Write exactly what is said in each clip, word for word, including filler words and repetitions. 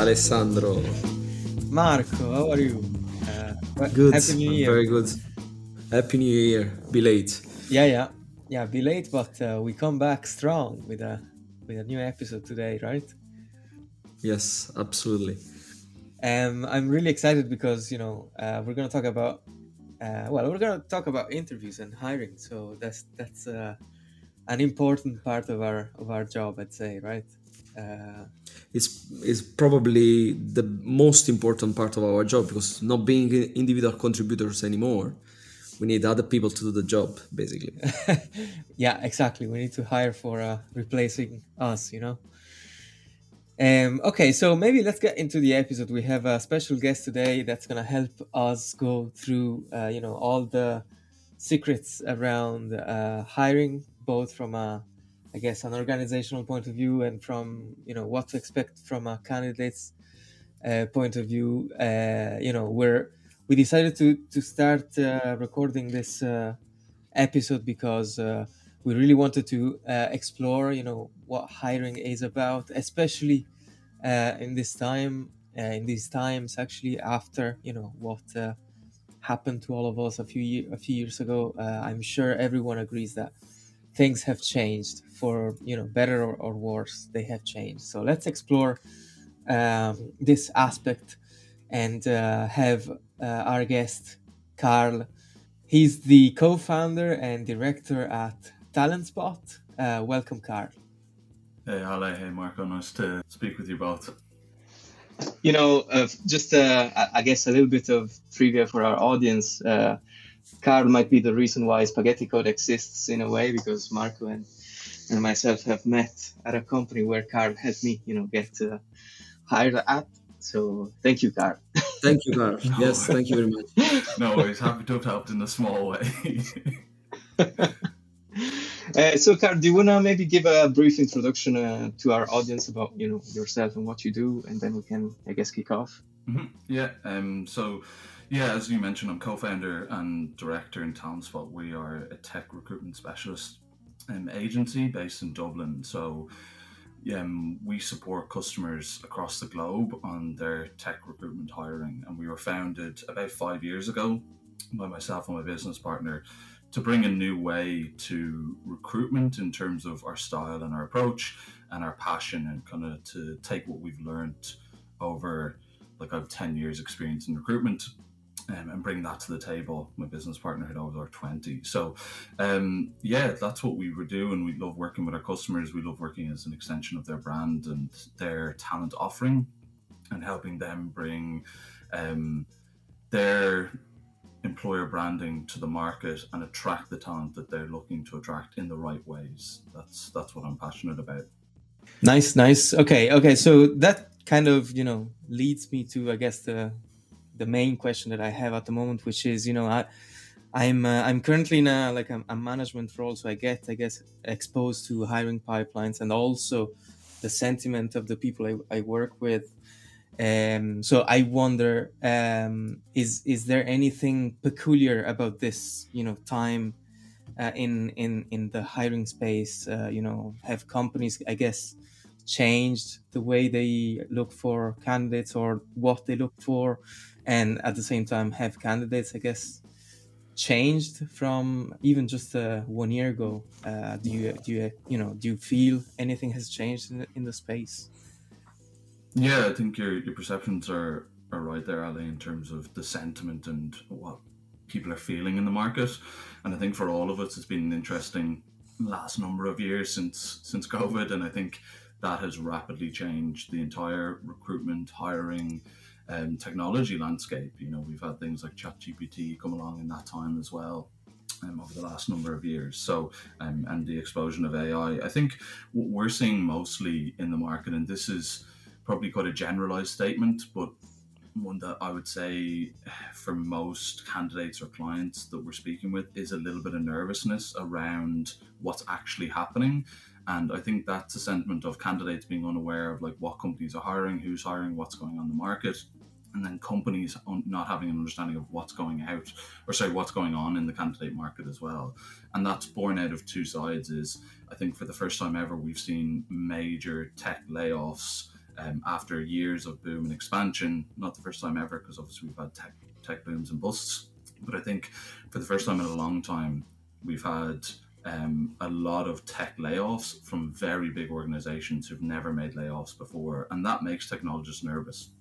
Alessandro. Marco, how are you? Uh, Good, Happy New Year. very good. Happy New Year. Be late. Yeah, yeah, yeah. Be late, but uh, we come back strong with a with a new episode today, right? Yes, absolutely. Um, I'm really excited because you know uh, we're gonna talk about uh, well, we're gonna talk about interviews and hiring. So that's that's uh, an important part of our of our job, I'd say, right? Uh, It's, it's probably the most important part of our job because not being individual contributors anymore, we need other people to do the job, basically. yeah, exactly. We need to hire for uh, replacing us, you know. Um, okay, so maybe let's get into the episode. We have a special guest today that's gonna help us go through, uh, you know, all the secrets around uh, hiring, both from a, I guess, an organizational point of view and from you know what to expect from a candidate's uh, point of view. Uh, you know, where we decided to to start uh, recording this uh, episode because uh, we really wanted to uh, explore, you know, what hiring is about, especially uh, in this time, uh, in these times, actually, after you know what uh, happened to all of us a few year, a few years ago. Uh, I'm sure everyone agrees that things have changed for you know better or, or worse. They have changed. So let's explore um, this aspect and uh, have uh, our guest Carl. He's the co-founder and director at TalentSpot. Uh, welcome, Carl. Hey, Ale. Hey, Marco. Nice to speak with you both. You know, uh, just uh, I guess a little bit of trivia for our audience. Uh, Carl might be the reason why Spaghetti Code exists in a way, because Marco and, and myself have met at a company where Carl helped me, you know, get uh, hired at. So thank you, Carl. Thank you, Carl. No Yes, thank you very much. No worries. Happy to have helped in a small way. Uh, so, Carl, do you want to maybe give a brief introduction uh, to our audience about you know yourself and what you do, and then we can, I guess, kick off? Mm-hmm. Yeah. Um. So, yeah, as you mentioned, I'm co-founder and director in TalentSpot. We are a tech recruitment specialist um, agency based in Dublin. So, um, we support customers across the globe on their tech recruitment hiring, and we were founded about five years ago by myself and my business partner to bring a new way to recruitment in terms of our style and our approach and our passion, and kind of to take what we've learned over, like, I have ten years experience in recruitment, um, and bring that to the table. My business partner had over twenty. So um, yeah, that's what we would do, and we love working with our customers. We love working as an extension of their brand and their talent offering, and helping them bring um, their employer branding to the market and attract the talent that they're looking to attract in the right ways. That's that's what I'm passionate about. Nice, nice. Okay, okay. So that kind of you know leads me to, I guess, the the main question that I have at the moment, which is you know I I'm uh, I'm currently in a like a, a management role, so I get I guess exposed to hiring pipelines and also the sentiment of the people I, I work with. Um, so I wonder, um, is is there anything peculiar about this, you know, time uh, in in in the hiring space? Uh, you know, have companies, I guess, changed the way they look for candidates or what they look for, and at the same time, have candidates, I guess, changed from even just uh, one year ago? Uh, do you do you you know do you feel anything has changed in the, in the space? Yeah, I think your your perceptions are are right there, Ali, in terms of the sentiment and what people are feeling in the market. And I think for all of us, it's been an interesting last number of years since since COVID, and I think that has rapidly changed the entire recruitment, hiring, and um, technology landscape. You know, we've had things like ChatGPT come along in that time as well. Um, over the last number of years, so um, and the explosion of A I. I I think what we're seeing mostly in the market, and this is probably quite a generalized statement, but one that I would say for most candidates or clients that we're speaking with is a little bit of nervousness around what's actually happening. And I think that's a sentiment of candidates being unaware of like what companies are hiring, who's hiring, what's going on in the market, and then companies not having an understanding of what's going out, or sorry, what's going on in the candidate market as well. And that's born out of two sides. Is I think for the first time ever, we've seen major tech layoffs um, after years of boom and expansion. Not the first time ever, because obviously we've had tech, tech booms and busts. But I think for the first time in a long time, we've had um, a lot of tech layoffs from very big organizations who've never made layoffs before. And that makes technologists nervous.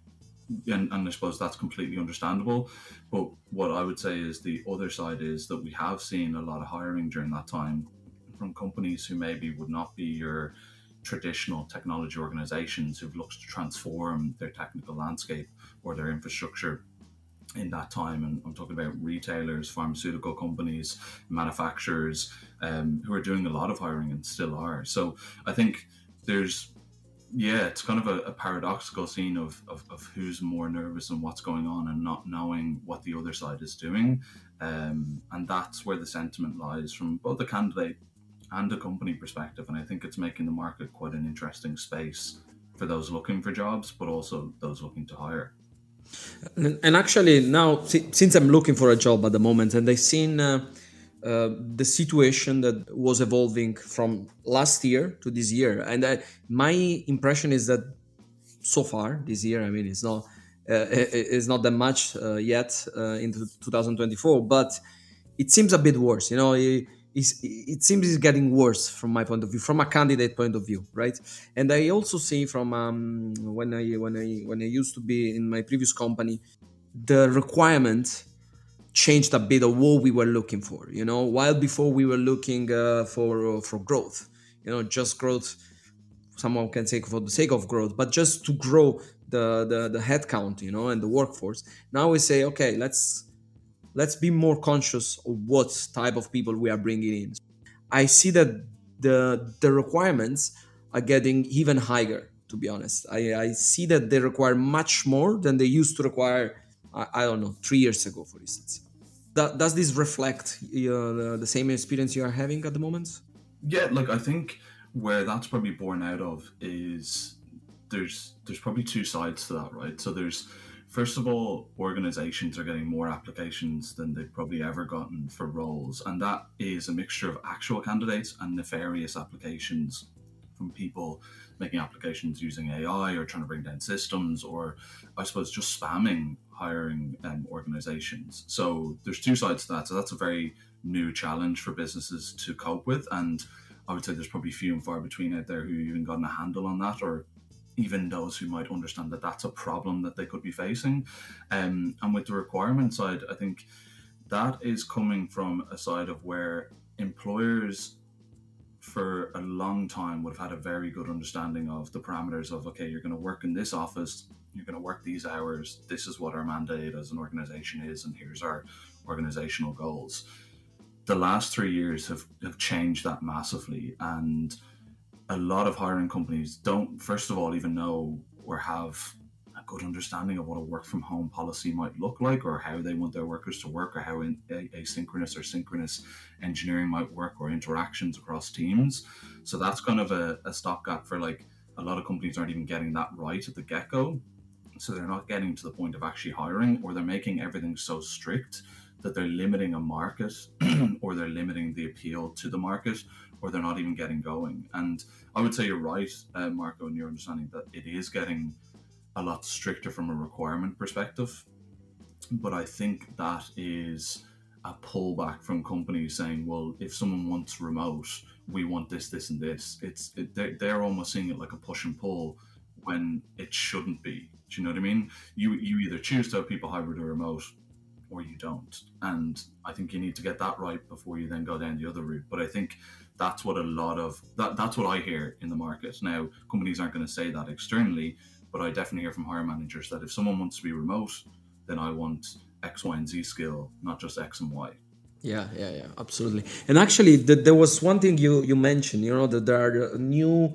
And, and I suppose that's completely understandable. But what I would say is the other side is that we have seen a lot of hiring during that time from companies who maybe would not be your traditional technology organizations who've looked to transform their technical landscape or their infrastructure in that time. And I'm talking about retailers, pharmaceutical companies, manufacturers, um, who are doing a lot of hiring and still are. So I think there's, yeah, it's kind of a, a paradoxical scene of, of, of who's more nervous and what's going on and not knowing what the other side is doing. Um, and that's where the sentiment lies from both the candidate and a company perspective. And I think it's making the market quite an interesting space for those looking for jobs, but also those looking to hire. And, and actually now, si- since I'm looking for a job at the moment, and I've seen uh, uh, the situation that was evolving from last year to this year, and I, my impression is that so far this year, I mean, it's not uh, it- it's not that much uh, yet uh, into twenty twenty-four, but it seems a bit worse. You know, it, it's, it seems it's getting worse from my point of view, from a candidate point of view, right? And I also see from um, when I when I when I used to be in my previous company, the requirement changed a bit of what we were looking for. You know, while before we were looking uh, for uh, for growth, you know, just growth. Someone can say for the sake of growth, but just to grow the the, the headcount, you know, and the workforce. Now we say, okay, let's let's be more conscious of what type of people we are bringing in. I see that the the requirements are getting even higher. To be honest, I, I see that they require much more than they used to require. I, I don't know, three years ago, for instance. That, does this reflect uh, the, the same experience you are having at the moment? Yeah, like I think where that's probably born out of is there's there's probably two sides to that, right? So there's, first of all, organizations are getting more applications than they've probably ever gotten for roles, and that is a mixture of actual candidates and nefarious applications from people making applications using A I or trying to bring down systems, or I suppose just spamming hiring um, organizations. So there's two sides to that. So that's a very new challenge for businesses to cope with, and I would say there's probably few and far between out there who even gotten a handle on that, or even those who might understand that that's a problem that they could be facing. Um, and with the requirement side, I think that is coming from a side of where employers for a long time would have had a very good understanding of the parameters of, okay, you're going to work in this office, you're going to work these hours, this is what our mandate as an organization is, and here's our organizational goals. The last three years have, have changed that massively, and a lot of hiring companies don't, first of all, even know or have a good understanding of what a work from home policy might look like, or how they want their workers to work, or how in, a, asynchronous or synchronous engineering might work, or interactions across teams. So that's kind of a, a stopgap for, like, a lot of companies aren't even getting that right at the get-go. So they're not getting to the point of actually hiring, or they're making everything so strict that they're limiting a market or they're limiting the appeal to the market, or they're not even getting going. And I would say you're right, uh, Marco, in your understanding that it is getting a lot stricter from a requirement perspective. But I think that is a pullback from companies saying, well, if someone wants remote, we want this, this, and this. It's it, they're, they're almost seeing it like a push and pull when it shouldn't be. Do you know what I mean? You you either choose to have people hybrid or remote, or you don't. And I think you need to get that right before you then go down the other route. But I think that's what a lot of, that that's what I hear in the market. Now, companies aren't going to say that externally, but I definitely hear from hiring managers that if someone wants to be remote, then I want X, Y, and Z skill, not just X and Y. Yeah, yeah, yeah, absolutely. And actually, th- there was one thing you you mentioned. You know that there are new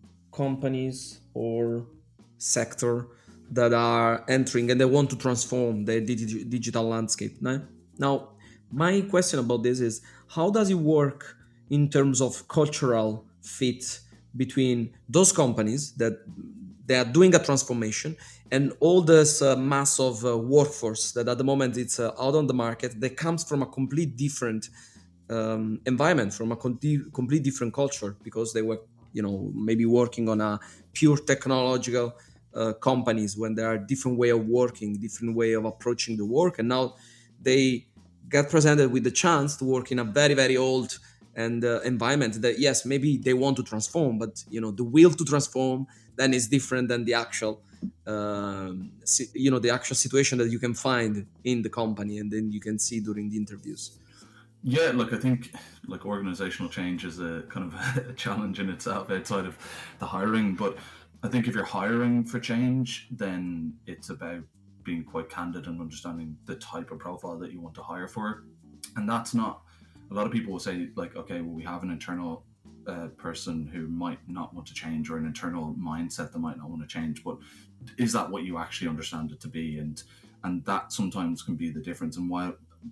companies or sector that are entering and they want to transform their digi- digital landscape. Now, now, my question about this is, how does it work in terms of cultural fit between those companies that they are doing a transformation and all this uh, mass of uh, workforce that at the moment it's uh, out on the market that comes from a complete different um, environment, from a complete, complete different culture, because they were you know, maybe working on a pure technological uh, companies, when there are different way of working, different way of approaching the work, and now they get presented with the chance to work in a very very old and uh, environment that, yes, maybe they want to transform, but you know, the will to transform then is different than the actual um, si- you know, the actual situation that you can find in the company and then you can see during the interviews. Yeah, look, I think like organizational change is a kind of a challenge in itself outside of the hiring. But I think if you're hiring for change, then it's about being quite candid and understanding the type of profile that you want to hire for. And that's not, a lot of people will say, like, okay, well, we have an internal uh, person who might not want to change, or an internal mindset that might not want to change. But is that what you actually understand it to be? And and that sometimes can be the difference. And while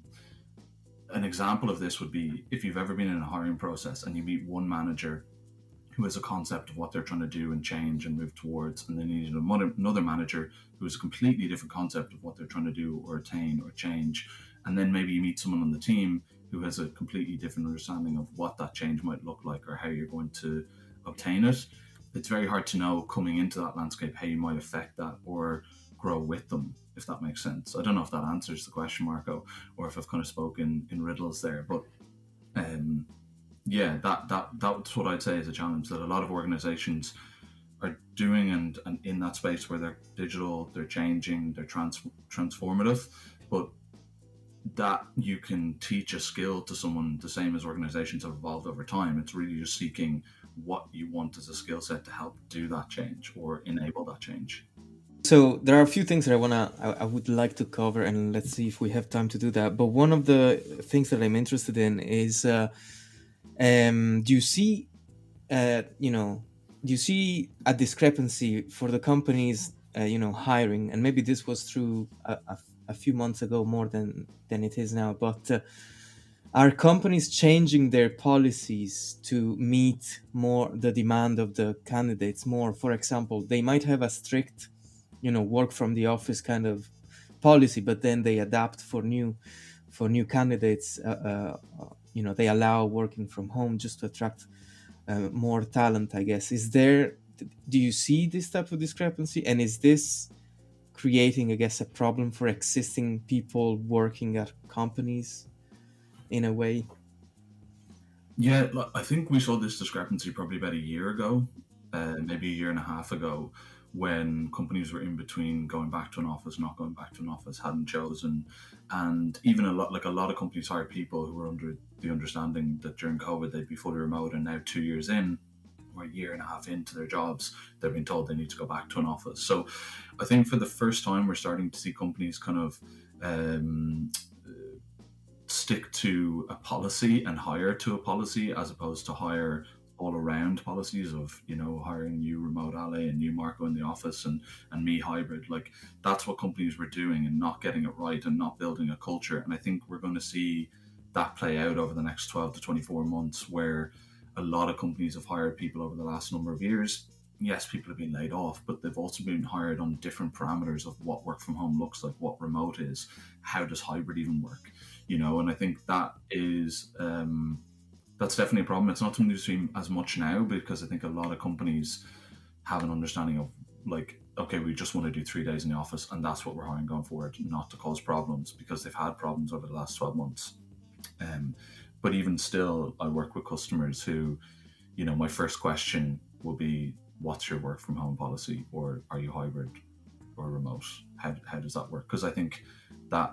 an example of this would be if you've ever been in a hiring process and you meet one manager who has a concept of what they're trying to do and change and move towards, and then you need another manager who has a completely different concept of what they're trying to do or attain or change, and then maybe you meet someone on the team who has a completely different understanding of what that change might look like or how you're going to obtain it. It's very hard to know coming into that landscape how you might affect that or grow with them, if that makes sense. I don't know if that answers the question, Marco, or if I've kind of spoken in riddles there, but um, yeah, that that that's what I'd say is a challenge that a lot of organizations are doing, and, and in that space where they're digital, they're changing, they're trans, transformative, but that you can teach a skill to someone the same as organizations have evolved over time. It's really just seeking what you want as a skill set to help do that change or enable that change. So there are a few things that I wanna, I, I would like to cover, and let's see if we have time to do that. But one of the things that I'm interested in is, uh, um, do you see, uh, you know, do you see a discrepancy for the companies, uh, you know, hiring? And maybe this was true a, a, a few months ago more than than it is now. But uh, are companies changing their policies to meet more the demand of the candidates more? For example, they might have a strict, you know, work from the office kind of policy, but then they adapt for new for new candidates. Uh, uh, you know, they allow working from home just to attract uh, more talent, I guess. Is there? Do you see this type of discrepancy, and is this creating, I guess, a problem for existing people working at companies in a way? Yeah, I think we saw this discrepancy probably about a year ago, uh, maybe a year and a half ago, when companies were in between going back to an office, not going back to an office, hadn't chosen, and even a lot like a lot of companies hired people who were under the understanding that during COVID they'd be fully remote, and now two years in, or a year and a half into their jobs, they've been told they need to go back to an office. So, I think for the first time we're starting to see companies kind of um, stick to a policy and hire to a policy, as opposed to hire all around policies of, you know, hiring you remote Ale and you Marco in the office and and me hybrid. Like, that's what companies were doing and not getting it right and not building a culture. And I think we're going to see that play out over the next twelve to twenty-four months, where a lot of companies have hired people over the last number of years. Yes, people have been laid off, but they've also been hired on different parameters of what work from home looks like, what remote is, how does hybrid even work, you know. And I think that is um, that's definitely a problem. It's not something you see as much now, because I think a lot of companies have an understanding of, like, okay, we just want to do three days in the office, and that's what we're hiring going forward, not to cause problems, because they've had problems over the last twelve months. Um, but even still, I work with customers who, you know, my first question will be, what's your work from home policy, or are you hybrid or remote? How, how does that work? Because I think that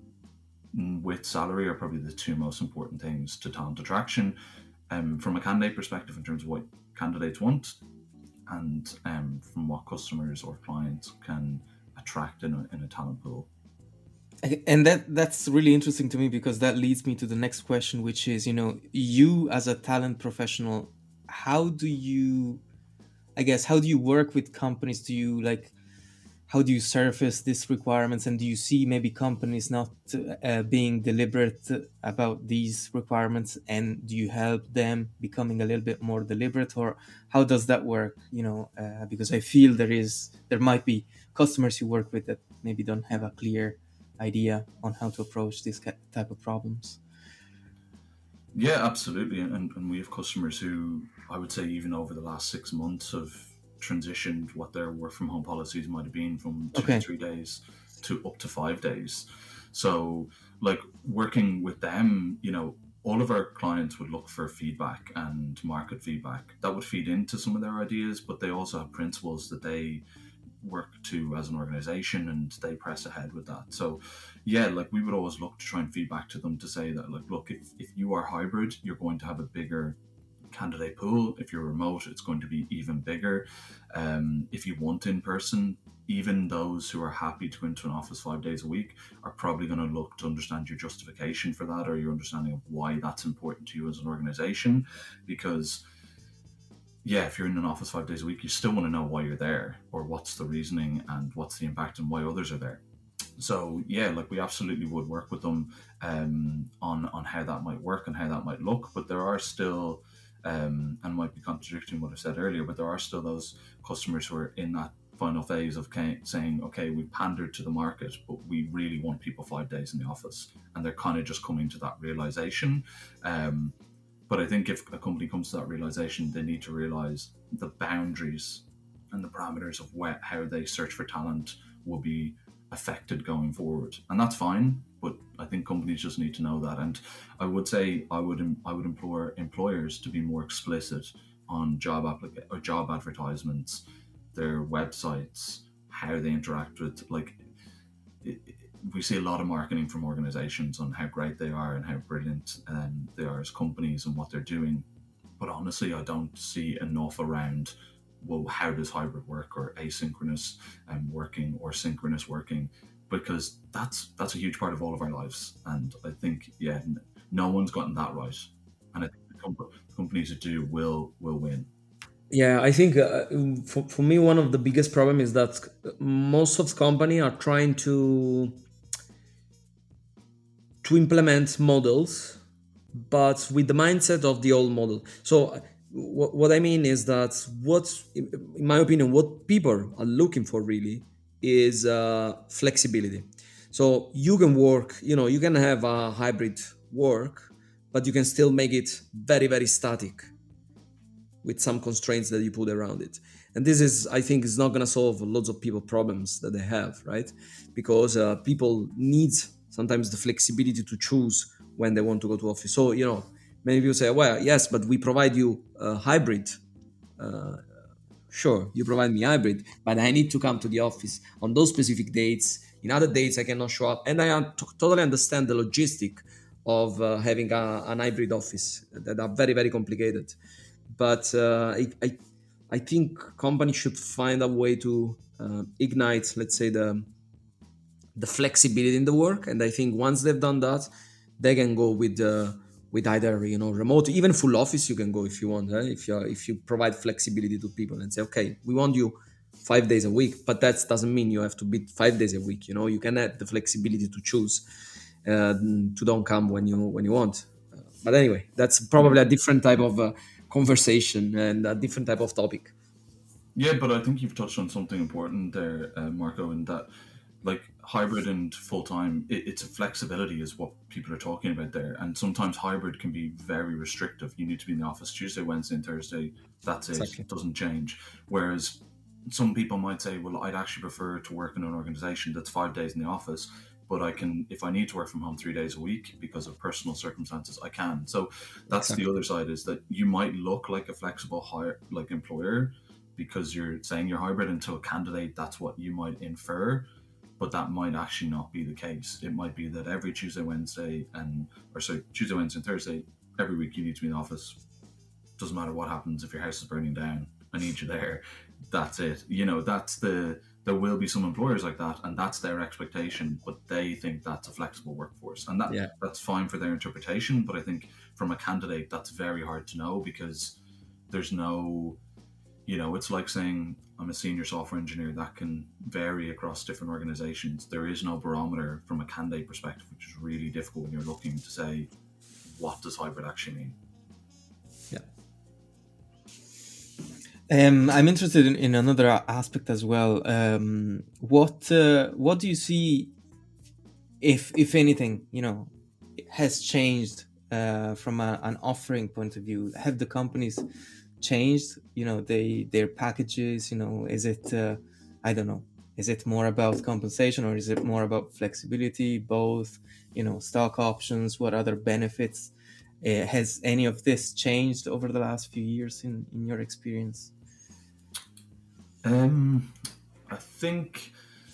with salary are probably the two most important things to talent attraction, um, from a candidate perspective in terms of what candidates want, and um, from what customers or clients can attract in a, in a talent pool. And that that's really interesting to me, because that leads me to the next question, which is, you know, you as a talent professional, how do you, I guess, how do you work with companies? Do you like, how do you surface these requirements, and do you see maybe companies not uh, being deliberate about these requirements, and do you help them becoming a little bit more deliberate, or how does that work? You know, uh, because I feel there is there might be customers you work with that maybe don't have a clear idea on how to approach this type of problems. Yeah, absolutely. And, and we have customers who I would say even over the last six months have transitioned what their work from home policies might have been from two to Okay. three days to up to five days. So, like working with them, you know, all of our clients would look for feedback and market feedback that would feed into some of their ideas, but they also have principles that they work to as an organization and they press ahead with that. So yeah, like we would always look to try and feed back to them to say that like, look, if, if you are hybrid, you're going to have a bigger candidate pool. If you're remote, it's going to be even bigger. Um, if you want in person, even those who are happy to go into an office five days a week are probably going to look to understand your justification for that or your understanding of why that's important to you as an organization. Because yeah, if you're in an office five days a week, you still want to know why you're there or what's the reasoning and what's the impact and why others are there. So yeah, like we absolutely would work with them um, on on how that might work and how that might look. But there are still, um, and might be contradicting what I said earlier, but there are still those customers who are in that final phase of saying, okay, we've pandered to the market, but we really want people five days in the office, and they're kind of just coming to that realization. Um, but I think if a company comes to that realization, they need to realize the boundaries and the parameters of where, how they search for talent will be affected going forward, and that's fine. But I think companies just need to know that. And I would say I would I would implore employers to be more explicit on job applica- or job advertisements, their websites, how they interact with like. It, we see a lot of marketing from organizations on how great they are and how brilliant um, they are as companies and what they're doing. But honestly, I don't see enough around, well, how does hybrid work or asynchronous um, working or synchronous working? Because that's that's a huge part of all of our lives. And I think, yeah, no one's gotten that right. And I think the com- companies that do will will win. Yeah, I think uh, for, for me one of the biggest problem is that most of the company are trying to to implement models, but with the mindset of the old model. So what, what I mean is that what, in my opinion, what people are looking for really is uh, flexibility. So you can work, you know, you can have a hybrid work, but you can still make it very, very static with some constraints that you put around it. And this is, I think, is not going to solve lots of people problems that they have, right? Because uh, people need sometimes the flexibility to choose when they want to go to office. So, you know, many people say, well, yes, but we provide you a hybrid. Uh, sure, you provide me hybrid, but I need to come to the office on those specific dates. In other dates, I cannot show up. And I un- t- totally understand the logistic of uh, having a, an hybrid office that are very, very complicated. But uh, I, I, I think companies should find a way to uh, ignite, let's say, the the flexibility in the work. And I think once they've done that, they can go with uh, with either, you know, remote, even full office. You can go if you want. Eh? If you if you provide flexibility to people and say, okay, we want you five days a week, but that doesn't mean you have to be five days a week. You know, you can have the flexibility to choose uh, to don't come when you when you want. Uh, but anyway, that's probably a different type of uh, conversation and a different type of topic. Yeah, but I think you've touched on something important there, uh, Marco, in that like hybrid and full time, it, it's a flexibility is what people are talking about there. And sometimes hybrid can be very restrictive. You need to be in the office Tuesday, Wednesday, and Thursday. That's it. Exactly. It doesn't change. Whereas some people might say, well, I'd actually prefer to work in an organization that's five days in the office, but I can, if I need to work from home three days a week because of personal circumstances, I can. So that's Exactly. the other side, is that you might look like a flexible hire, like employer, because you're saying you're hybrid, and to a candidate, that's what you might infer, but that might actually not be the case. It might be that every Tuesday, Wednesday, and or sorry, Tuesday, Wednesday, and Thursday, every week you need to be in the office. Doesn't matter what happens. If your house is burning down, I need you there. That's it. You know, that's the. There will be some employers like that, and that's their expectation. But they think that's a flexible workforce, and that Yeah. that's fine for their interpretation. But I think from a candidate, that's very hard to know, because there's no, you know, it's like saying I'm a senior software engineer. That can vary across different organizations. There is no barometer from a candidate perspective, which is really difficult when you're looking to say, what does hybrid actually mean? Yeah. Um, I'm interested in, in another aspect as well. Um, what uh, what do you see, if if anything, you know, has changed uh, from a, an offering point of view? Have the companies changed, you know, they their packages? You know, is it uh, I don't know, is it more about compensation or is it more about flexibility? Both, you know, stock options, what other benefits? Uh, has any of this changed over the last few years in in your experience? Um, I think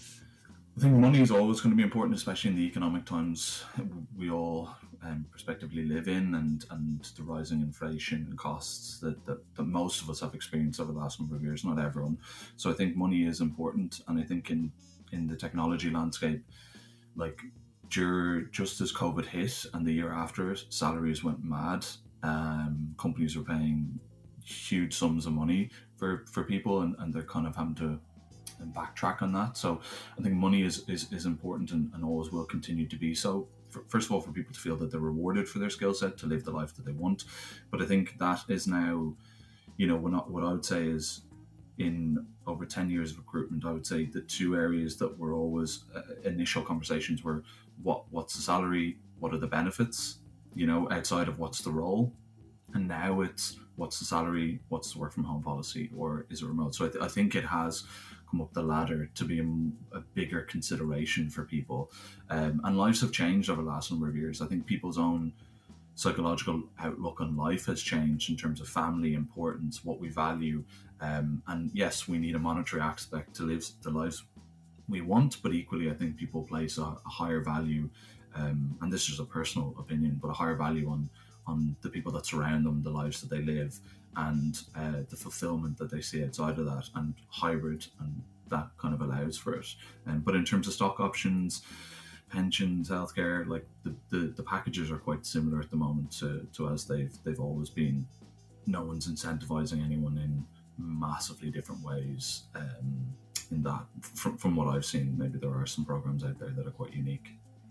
I think money is always going to be important, especially in the economic times we all um, prospectively live in, and, and the rising inflation and costs that, that, that most of us have experienced over the last number of years, not everyone. So I think money is important. And I think in, in the technology landscape, like dur- just as COVID hit and the year after it, salaries went mad. Um, companies were paying huge sums of money for, for people, and, and they're kind of having to and backtrack on that. So I think money is is, is important, and, and always will continue to be so. For, first of all, for people to feel that they're rewarded for their skill set, to live the life that they want. But I think that is now, you know, what, what I would say is, in over ten years of recruitment, I would say the two areas that were always uh, initial conversations were what what's the salary, what are the benefits, you know, outside of what's the role. And now it's what's the salary, what's the work from home policy, or is it remote? So I, th- I think it has come up the ladder to be a, a bigger consideration for people. Um, and lives have changed over the last number of years. I think people's own psychological outlook on life has changed in terms of family importance, what we value. Um, and yes, we need a monetary aspect to live the lives we want, but equally, I think people place a, a higher value, um, and this is a personal opinion, but a higher value on on the people that surround them, the lives that they live, and uh, the fulfillment that they see outside of that, and hybrid, and that kind of allows for it. Um, but in terms of stock options, pensions, healthcare, like the, the, the packages are quite similar at the moment to, to as they've they've always been. No one's incentivizing anyone in massively different ways. Um, in that, from, from what I've seen, maybe there are some programs out there that are quite unique.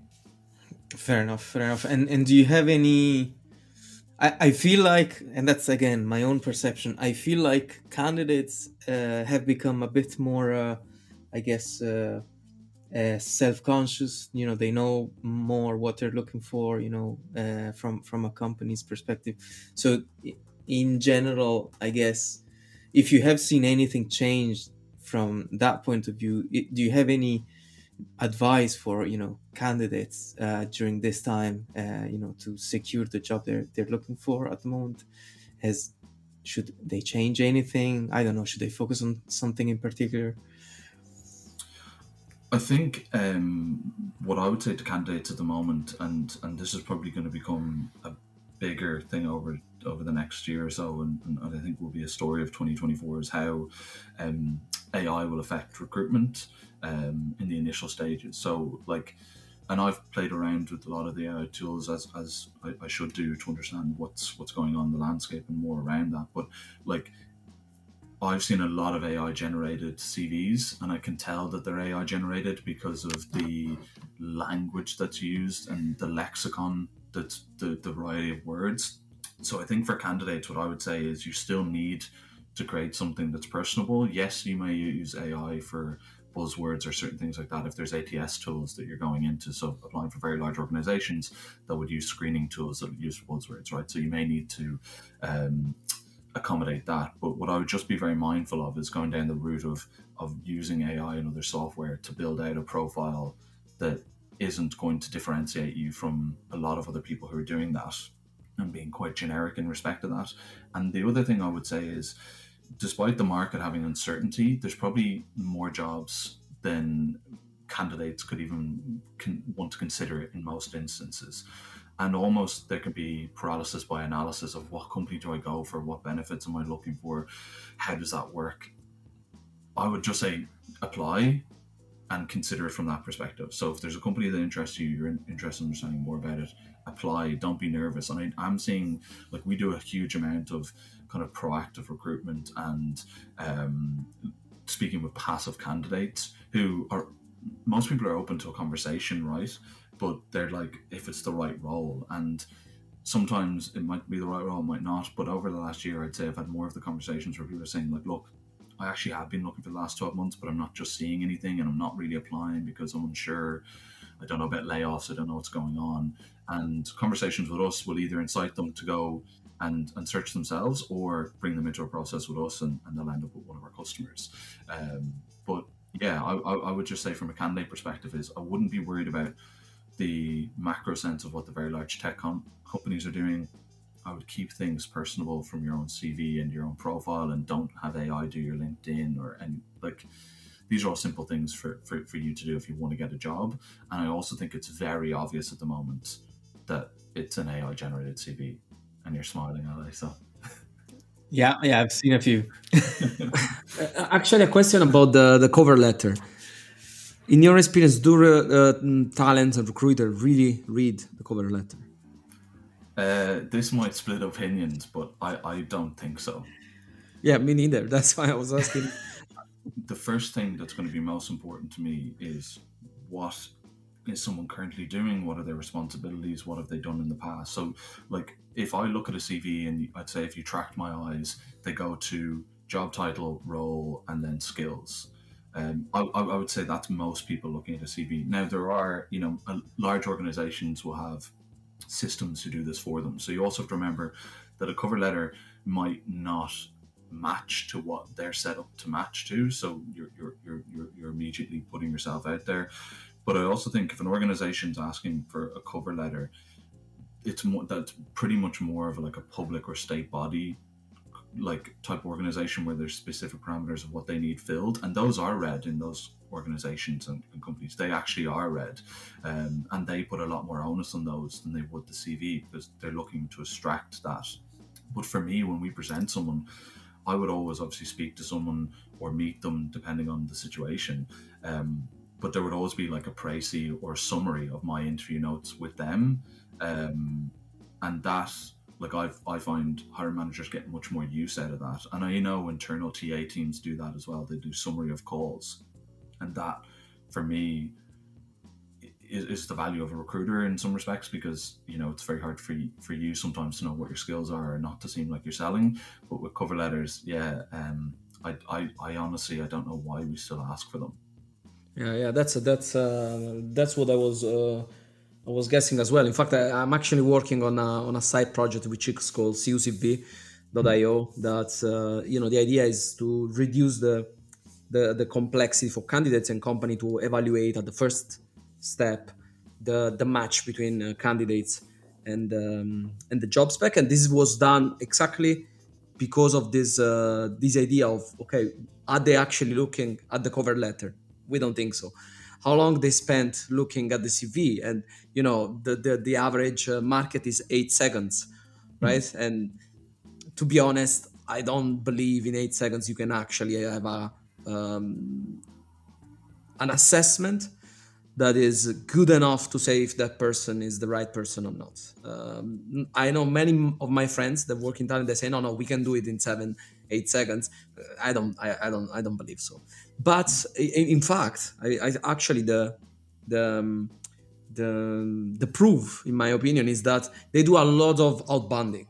Fair enough, fair enough. And and do you have any? I, I feel like, and that's again my own perception, I feel like candidates uh, have become a bit more, uh, I guess, uh, uh, self-conscious. You know, they know more what they're looking for, you know, uh, from from a company's perspective. So i- in general, I guess, if you have seen anything change from that point of view, i- do you have any advice for, you know, candidates uh, during this time, uh, you know, to secure the job they're they're looking for at the moment? Has Should they change anything? I don't know. Should they focus on something in particular? I think um, what I would say to candidates at the moment, and and this is probably going to become a bigger thing over over the next year or so, and, and I think will be a story of twenty twenty-four, is how um, A I will affect recruitment um, in the initial stages. So like, and I've played around with a lot of the A I tools, as as I, I should do, to understand what's what's going on in the landscape and more around that. But like, I've seen a lot of A I generated C Vs, and I can tell that they're A I generated because of the language that's used and the lexicon, that's the, the variety of words. So I think for candidates, what I would say is you still need to create something that's personable. Yes, you may use A I for buzzwords or certain things like that if there's A T S tools that you're going into. So applying for very large organizations that would use screening tools that would use buzzwords, right? So you may need to um, accommodate that. But what I would just be very mindful of is going down the route of of using A I and other software to build out a profile that isn't going to differentiate you from a lot of other people who are doing that, and being quite generic in respect to that. And the other thing I would say is, despite the market having uncertainty, there's probably more jobs than candidates could even con- want to consider in most instances. And almost there can be paralysis by analysis of what company do I go for, what benefits am I looking for, how does that work. I would just say apply and consider it from that perspective. So if there's a company that interests you, you're in, interested in understanding more about it, apply. Don't be nervous. And I, I'm seeing, like, we do a huge amount of kind of proactive recruitment, and um, speaking with passive candidates who are, most people are open to a conversation, right? But they're like, if it's the right role, and sometimes it might be the right role, might not. But over the last year, I'd say I've had more of the conversations where people are saying, like, look, I actually have been looking for the last twelve months, but I'm not just seeing anything, and I'm not really applying because I'm unsure. I don't know about layoffs, I don't know what's going on. And conversations with us will either incite them to go and, and search themselves, or bring them into a process with us, and, and they'll end up with one of our customers. Um, but yeah, I, I would just say from a candidate perspective is I wouldn't be worried about the macro sense of what the very large tech com- companies are doing. I would keep things personable from your own C V and your own profile, and don't have A I do your LinkedIn or any, like, these are all simple things for, for, for you to do if you want to get a job. And I also think it's very obvious at the moment that it's an A I generated C V, and you're smiling, Ali, so. Yeah, yeah, I've seen a few. Actually, a question about the, the cover letter. In your experience, do uh, talents and recruiters really read the cover letter? Uh, this might split opinions, but I, I don't think so. Yeah, me neither. That's why I was asking. The first thing that's going to be most important to me is what is someone currently doing? What are their responsibilities? What have they done in the past? So, like, if I look at a C V, and I'd say if you tracked my eyes, they go to job title, role, and then skills. Um, I, I would say that's most people looking at a C V. Now, there are, you know, a, large organizations will have systems to do this for them. So you also have to remember that a cover letter might not match to what they're set up to match to. So you're you're you're you're, you're immediately putting yourself out there. But I also think if an organization's asking for a cover letter, it's more that's pretty much more of like a public or state body like type organization where there's specific parameters of what they need filled, and those are read in those organizations and, and companies. They actually are read, um, and they put a lot more onus on those than they would the C V, because they're looking to extract that. But for me, when we present someone, I would always obviously speak to someone or meet them depending on the situation, um, but there would always be like a précis or a summary of my interview notes with them, um, and that, like, I I find hiring managers get much more use out of that. And I know internal T A teams do that as well. They do summary of calls. And that, for me, is, is the value of a recruiter in some respects, because, you know, it's very hard for you, for you sometimes to know what your skills are and not to seem like you're selling. But with cover letters, yeah, um, I, I, I honestly, I don't know why we still ask for them. Yeah, yeah, that's that's uh, that's what I was uh, I was guessing as well. In fact, I, I'm actually working on a on a side project which is called C U C V dot I O. That's uh, you know, the idea is to reduce the, the the complexity for candidates and company to evaluate at the first step the the match between uh, candidates and um, and the job spec. And this was done exactly because of this uh, this idea of, okay, are they actually looking at the cover letter? We don't think so. How long they spent looking at the C V, and you know, the the, the average uh, market is eight seconds, right? Mm. And to be honest, I don't believe in eight seconds you can actually have a um, an assessment that is good enough to say if that person is the right person or not. Um, I know many of my friends that work in talent, they say, no, no, we can do it in seven, eight seconds. I don't, I, I don't, I don't believe so. But in, in fact, I, I actually the, the, um, the, the proof, in my opinion, is that they do a lot of outbounding.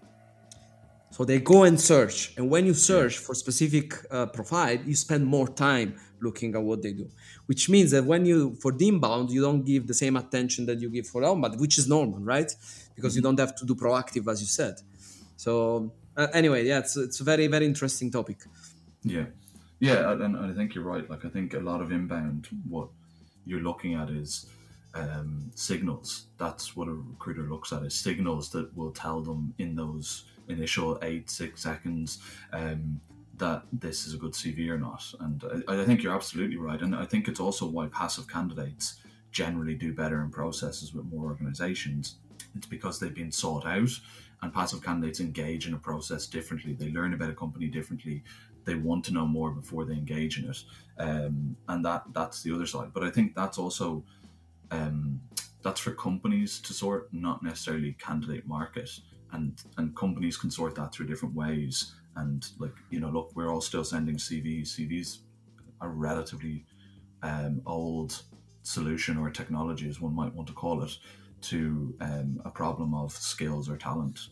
So they go and search, and when you search for specific uh, profile, you spend more time looking at what they do, which means that when you, for the inbound, you don't give the same attention that you give for outbound, which is normal, right? Because mm-hmm. you don't have to do proactive, as you said. So uh, anyway, yeah, it's, it's a very, very interesting topic. Yeah. Yeah, and I think you're right. Like, I think a lot of inbound, what you're looking at is um, signals. That's what a recruiter looks at, is signals that will tell them in those initial eight, six seconds um, that this is a good C V or not. And I, I think you're absolutely right. And I think it's also why passive candidates generally do better in processes with more organizations. It's because they've been sought out, and passive candidates engage in a process differently. They learn about a company differently. They want to know more before they engage in it. Um, and that that's the other side. But I think that's also, um, that's for companies to sort, not necessarily candidate market. And and companies can sort that through different ways. And, like, you know, look, we're all still sending C Vs. C Vs are relatively um, old solution or technology, as one might want to call it, to um, a problem of skills or talent.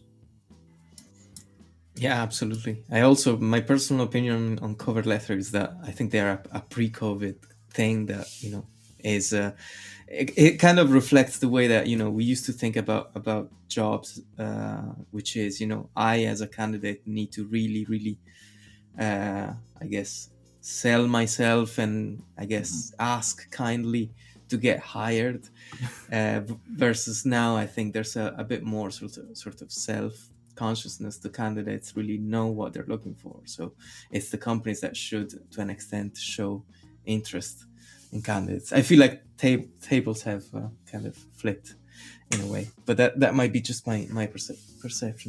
Yeah, absolutely. I also, my personal opinion on cover letters is that I think they are a, a pre-COVID thing that, you know, is uh, it, it kind of reflects the way that, you know, we used to think about about jobs, uh, which is, you know, I as a candidate need to really really uh, I guess sell myself and I guess ask kindly to get hired, uh, v- versus now I think there's a, a bit more sort of sort of self consciousness. The candidates really know what they're looking for, so it's the companies that should to an extent show interest in candidates. I feel like tab- tables have uh, kind of flipped in a way, but that that might be just my my perce- perception.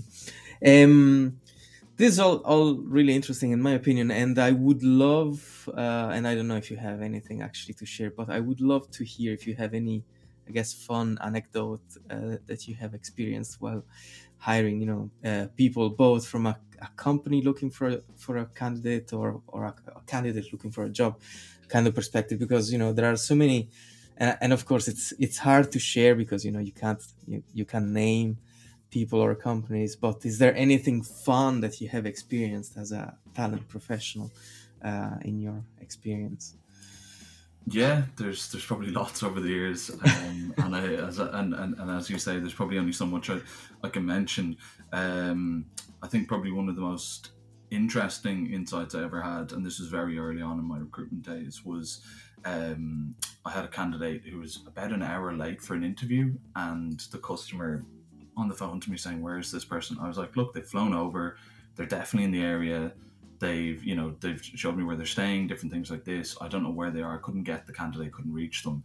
um this is all, all really interesting in my opinion, and I would love, uh, and I don't know if you have anything actually to share, but I would love to hear if you have any, I guess, fun anecdote uh, that you have experienced while hiring, you know, uh, people both from a, a company looking for a, for a candidate or or a, a candidate looking for a job kind of perspective, because you know there are so many, and, and of course it's it's hard to share because you know you can't you, you can name people or companies, but is there anything fun that you have experienced as a talent professional uh, in your experience? Yeah, there's there's probably lots over the years, um, and I as a, and, and and as you say, there's probably only so much I, I can mention. Um, I think probably one of the most interesting insights I ever had, and this was very early on in my recruitment days, was um, I had a candidate who was about an hour late for an interview, and the customer on the phone to me saying, "Where is this person?" I was like, "Look, they've flown over. They're definitely in the area. They've, you know, they've showed me where they're staying, different things like this. I don't know where they are. I couldn't get the candidate, couldn't reach them."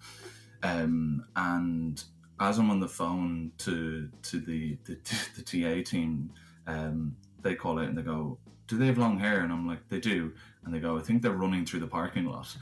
Um, and as I'm on the phone to to the the, the T A team, um, they call out and they go, "Do they have long hair?" And I'm like, "They do." And they go, "I think they're running through the parking lot."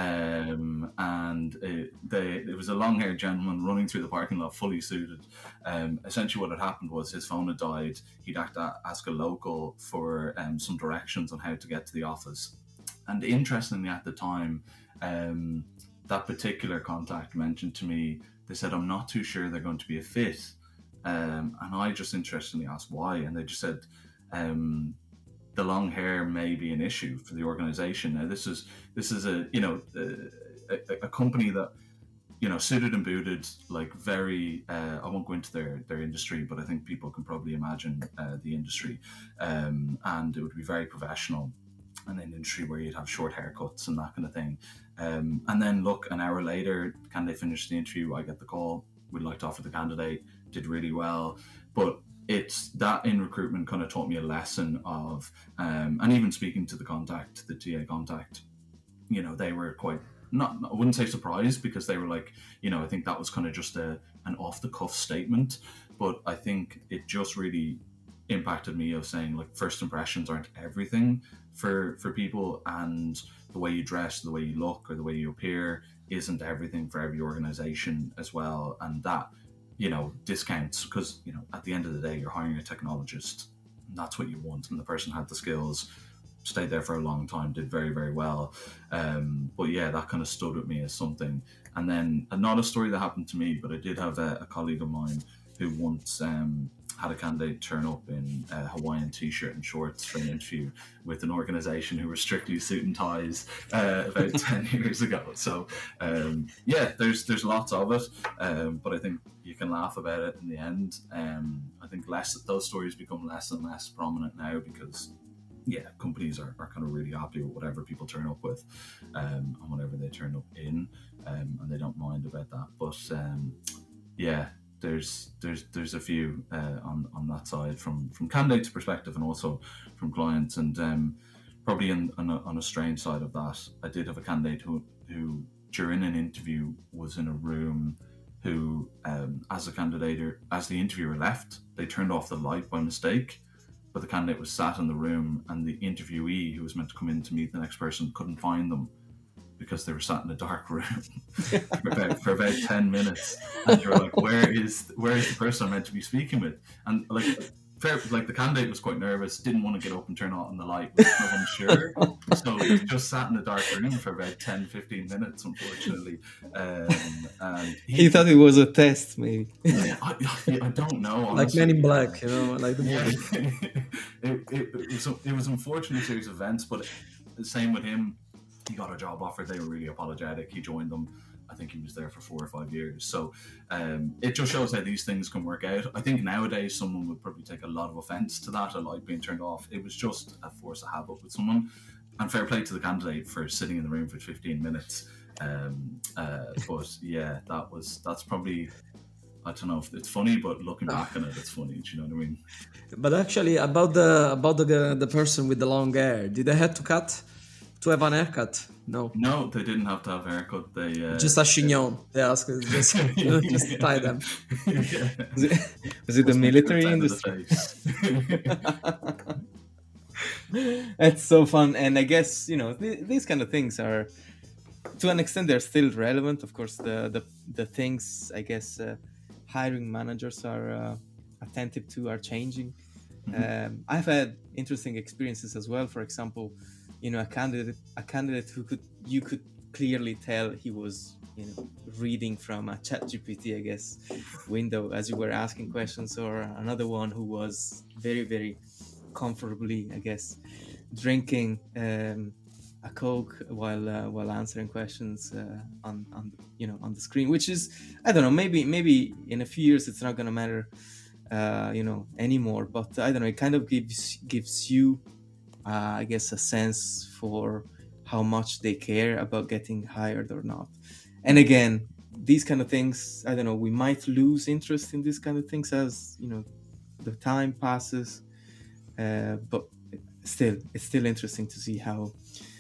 Um, and it, they, it was a long-haired gentleman running through the parking lot, fully suited. Um, essentially, what had happened was his phone had died. He'd have to ask a local for um, some directions on how to get to the office. And interestingly, at the time, um, that particular contact mentioned to me, they said, "I'm not too sure they're going to be a fit." Um, and I just interestingly asked why. And they just said, um, the long hair may be an issue for the organization. Now, this is this is a you know a, a, a company that you know suited and booted, like very. Uh, I won't go into their their industry, but I think people can probably imagine uh, the industry, um, and it would be very professional, and an industry where you'd have short haircuts and that kind of thing. Um, and then look, an hour later, can they finish the interview? I get the call. We'd like to offer the candidate. Did really well, but it's that in recruitment kind of taught me a lesson of, um, and even speaking to the contact, the T A contact, you know, they were quite not, I wouldn't say surprised, because they were like, you know, I think that was kind of just a an off the cuff statement, but I think it just really impacted me of saying, like, first impressions aren't everything for for people, and the way you dress, the way you look, or the way you appear isn't everything for every organization as well, and that, you know, discounts, because, you know, at the end of the day, you're hiring a technologist, and that's what you want, and the person had the skills, stayed there for a long time, did very, very well. Um, but yeah, that kind of stood with me as something. And then, uh, not a story that happened to me, but I did have a, a colleague of mine who once um, had a candidate turn up in a Hawaiian t-shirt and shorts for an interview with an organization who were strictly suit and ties uh, about ten years ago. So um, yeah, there's there's lots of it, um, but I think you can laugh about it in the end. Um, I think less those stories become less and less prominent now, because yeah, companies are, are kind of really happy with whatever people turn up with, um, and whatever they turn up in, um, and they don't mind about that. But um, yeah, there's there's there's a few uh, on on that side from from candidates' perspective, and also from clients. And um, probably in, on, a, on a strange side of that, I did have a candidate who who during an interview was in a room, who um, as a candidate or as the interviewer left, they turned off the light by mistake. But the candidate was sat in the room, and the interviewee who was meant to come in to meet the next person couldn't find them because they were sat in a dark room for, about, for about ten minutes. And you were like, where is where is the person I'm meant to be speaking with? And like, fair, like the candidate was quite nervous, didn't want to get up and turn on the light, was kind of unsure. So he just sat in a dark room for about ten, fifteen minutes, unfortunately. Um, and he, He thought it was a test, maybe. I, I, I don't know. Like Honestly. Men in Black, you know, like the Yeah, movie. it, it, it was it was unfortunate series of events, but the same with him. He got a job offer. They were really apologetic. He joined them, I think he was there for four or five years. So um, it just shows how these things can work out. I think nowadays someone would probably take a lot of offence to that, a light being turned off. It was just a force of habit with someone. And fair play to the candidate for sitting in the room for fifteen minutes. Um, uh, but yeah, that was that's probably, I don't know if it's funny, but looking back on it, it's funny. Do you know what I mean? But actually, about the about the the person with the long hair, did they have to cut to have an haircut? No, No, they didn't have to have a haircut. They uh, just a chignon. They asked us just, just tie them. yeah. Was it, was it the military industry? That's so fun, and I guess you know th- these kind of things are, to an extent, they're still relevant. Of course, the the, the things I guess uh, hiring managers are uh, attentive to are changing. Mm-hmm. Um, I've had interesting experiences as well. For example, you know, a candidate a candidate who could you could clearly tell he was you know reading from a ChatGPT, I guess, window as you were asking questions, or another one who was very very comfortably, I guess, drinking um, a Coke while uh, while answering questions uh, on on you know on the screen, which is, I don't know, maybe maybe in a few years it's not going to matter, uh, you know, anymore. But I don't know, it kind of gives gives you, uh, I guess, a sense for how much they care about getting hired or not. And again, these kind of things, I don't know, we might lose interest in these kind of things as you know the time passes. Uh, but still, it's still interesting to see how,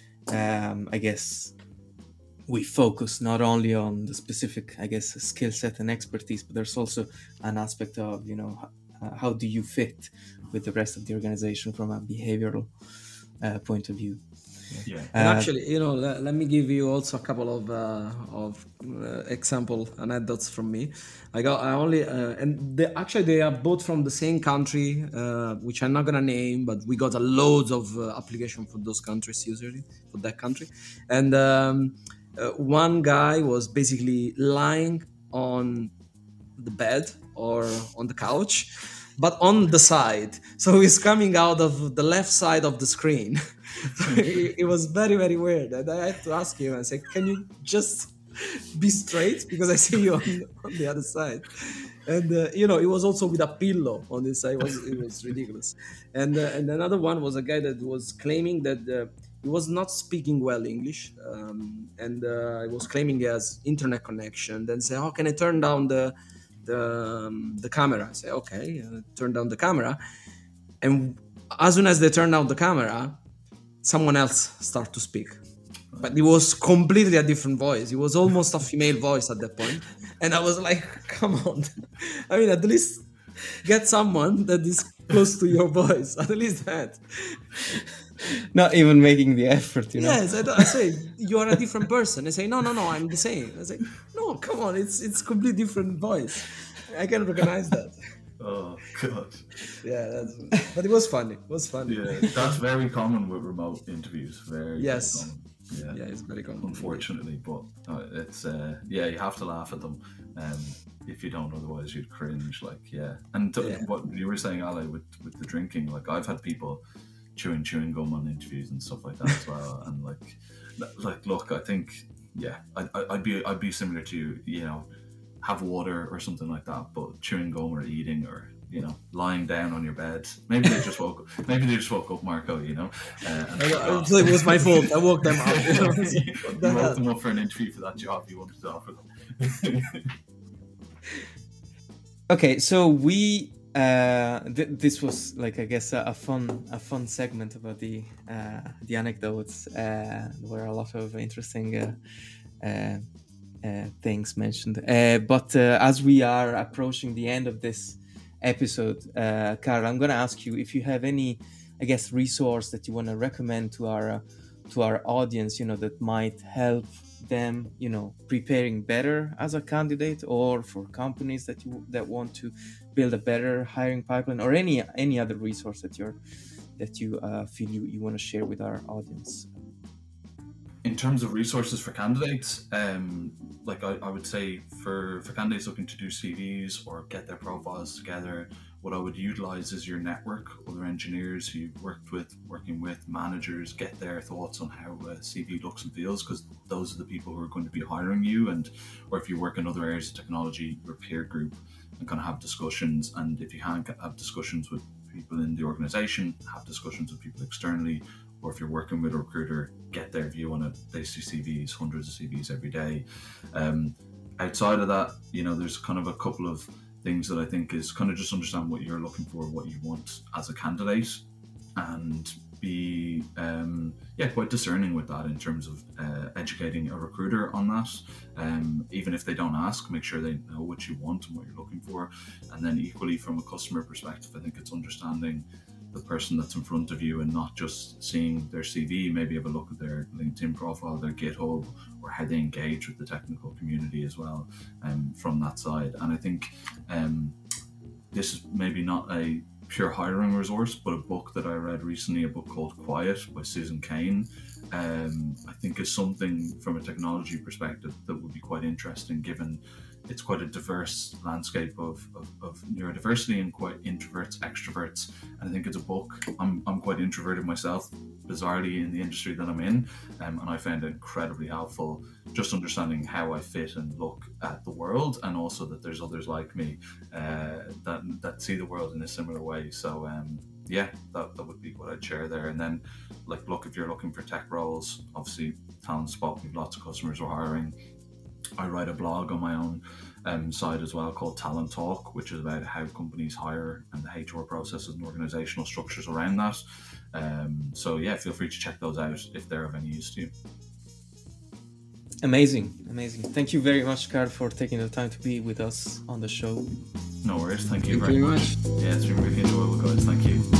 um, I guess, we focus not only on the specific, I guess, skill set and expertise, but there's also an aspect of, you know, uh, how do you fit with the rest of the organization from a behavioral uh, point of view. Yeah. And actually, you know, let, let me give you also a couple of uh, of uh, example anecdotes from me. I got I only uh, and they actually they are both from the same country, uh, which I'm not gonna name, but we got a loads of uh, application for those countries usually for that country, and um, uh, one guy was basically lying on the bed or on the couch, but on the side, so he's coming out of the left side of the screen. it, it was very very weird, and I had to ask him and say, can you just be straight, because I see you on, on the other side. And uh, you know, it was also with a pillow on this side. It was, it was ridiculous. And uh, and another one was a guy that was claiming that uh, he was not speaking well English, um, and uh, he was claiming he has internet connection. Then say, how can I turn down the the, um, the camera? I say, okay, uh, turn down the camera. And as soon as they turn down the camera, someone else start to speak, but it was completely a different voice. It was almost a female voice at that point, and I was like, come on. I mean, at least get someone that is close to your voice, at least that. Not even making the effort, you know. Yes, I, I say, you are a different person. I say, no no no I'm the same. I say, no, come on, it's it's completely different voice. I can recognize that. Oh God. Yeah, that's, but it was funny. It was funny. Yeah, that's very common with remote interviews. Very, yes. very common. Yeah. Yeah, it's very common. Unfortunately, but uh, it's uh, yeah, you have to laugh at them. Um, if you don't, otherwise you'd cringe. Like yeah, and to, Yeah. what you were saying, Ale, with with the drinking, like I've had people chewing chewing gum on interviews and stuff like that as well. And like, like look, I think yeah, I, I, I'd be I'd be similar to you. You know, have water or something like that, but chewing gum or eating or you know lying down on your bed. Maybe they just woke. Maybe they just woke up, Marco. You know, uh, and I, I, it was my fault. I woke them up. You know? you woke them up for an interview for that job you wanted to offer them. Okay, so we uh, th- this was like I guess a, a fun a fun segment about the uh, the anecdotes. Uh, there were a lot of interesting uh, uh, uh, things mentioned. Uh, but uh, as we are approaching the end of this episode, uh, Carl, I'm going to ask you if you have any, I guess, resource that you want to recommend to our uh, to our audience, you know, that might help them, you know, preparing better as a candidate, or for companies that you that want to build a better hiring pipeline, or any any other resource that you're that you uh, feel you, you want to share with our audience. in terms of resources for candidates, um, like I, I would say for, for candidates looking to do C Vs or get their profiles together, what I would utilize is your network, other engineers who you've worked with, working with, managers, get their thoughts on how a C V looks and feels, because those are the people who are going to be hiring you. And or if you work in other areas of technology, your peer group, and kind of have discussions. And if you can't have discussions with people in the organization, have discussions with people externally, or if you're working with a recruiter, get their view on it. They see C Vs, hundreds of C Vs every day. Um, outside of that, you know, there's kind of a couple of things that I think is kind of just understand what you're looking for, what you want as a candidate, and be um, yeah quite discerning with that in terms of uh, educating a recruiter on that. Um, even if they don't ask, make sure they know what you want and what you're looking for. And then equally from a customer perspective, I think it's understanding the person that's in front of you and not just seeing their C V. Maybe have a look at their LinkedIn profile, their GitHub, or how they engage with the technical community as well, um, from that side. And I think um, this is maybe not a pure hiring resource, but a book that I read recently, a book called Quiet by Susan Cain, um, I think is something from a technology perspective that would be quite interesting, given it's quite a diverse landscape of, of, of neurodiversity and quite introverts, extroverts. And I think it's a book, I'm, I'm quite introverted myself, bizarrely, in the industry that I'm in. Um, and I found it incredibly helpful, just understanding how I fit and look at the world, and also that there's others like me uh, that, that see the world in a similar way. So um, yeah, that, that would be what I'd share there. And then, like, look, if you're looking for tech roles, obviously Talent Spot, we've lots of customers who are hiring. I write a blog on my own um, side as well called Talent Talk, which is about how companies hire and the H R processes and organizational structures around that. Um, so yeah, feel free to check those out if they're of any use to you. Amazing, amazing. Thank you very much, Carl, for taking the time to be with us on the show. No worries. Thank you Thank very you much. much. Yeah, it's been really enjoyable, guys. Thank you.